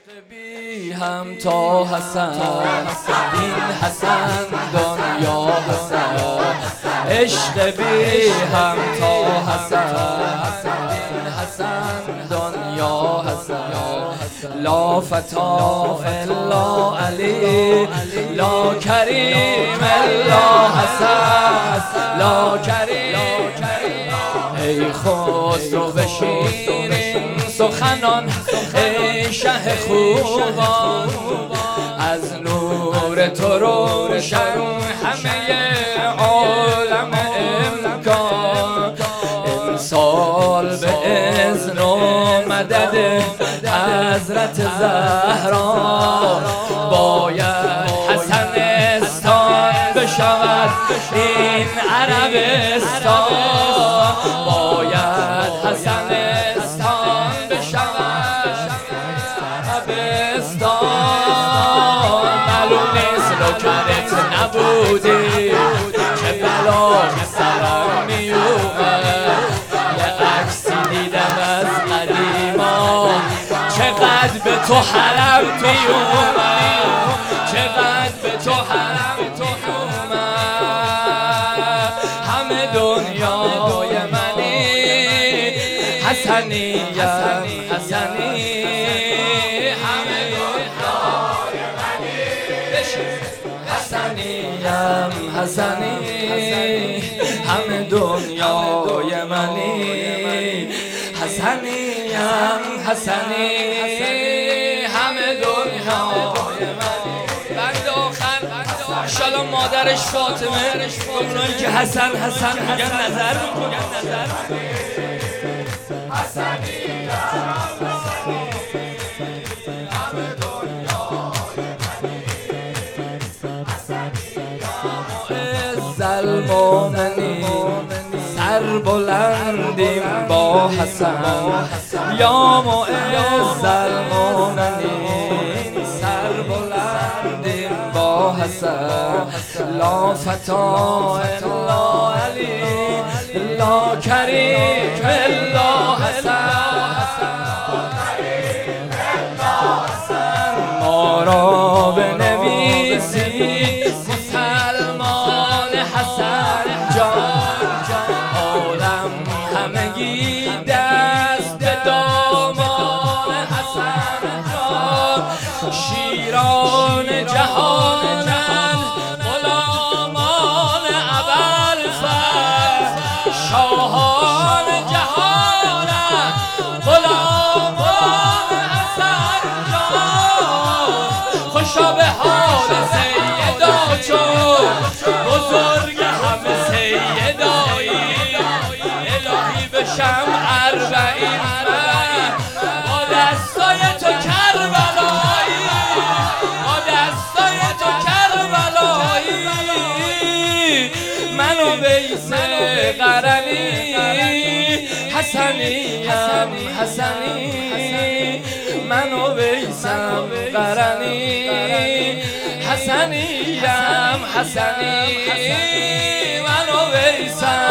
بی هم تا حسن، این حسن دنیا حسن. عشق بی هم تا حسن، این حسن دنیا حسن. لا فتا الا علی، لا کریم الا حسن، لا کریم. ای خسرو بشین سخنان، ای شه خوبان، از نور تو روشن همه عالم امکان. امسال به اذن و مدد حضرت زهرا باید حسنستان بشود این عربستان. باید حسنستان بشود عربستان. معلوم نیست نوکرت نبودی که بلا که سرم میومد. یه عکسی دیدم از قدیما، چقدر به تو حرم میومد، چقدر به تو حرم میومد. همه دنیای منی حسنیم حسنی، همه دنیای منی حسنیم حسنی، همه دنیای منی حسنیم حسنی، همه دنیای منی. بند آخر انشالله مادرش فاطمه اونایی که حسن حسن میگن نظر میکنن. حسنی المؤمنین سر بلندیم با حسن، یا معز المؤمنین سر بلندیم با حسن. لا فتا الا علی، لا کریم الا حسن. ما را بنویسی مسلمان حسن جان، عالم همگی دست به دامان حسن جان. شیران جهانند غلامان ابوالفضل، شاهان جهانند غلامان حسن جان. خوشا به حال سیدا چون بزرگ همه سیدایی، الهی بشم 40 با دستای تو کربلایی، با دستای تو کربلایی. من و ویس قرنی حسنیم حسنی، من و ویسم قرنی حسنیم حسنی، من و ویسم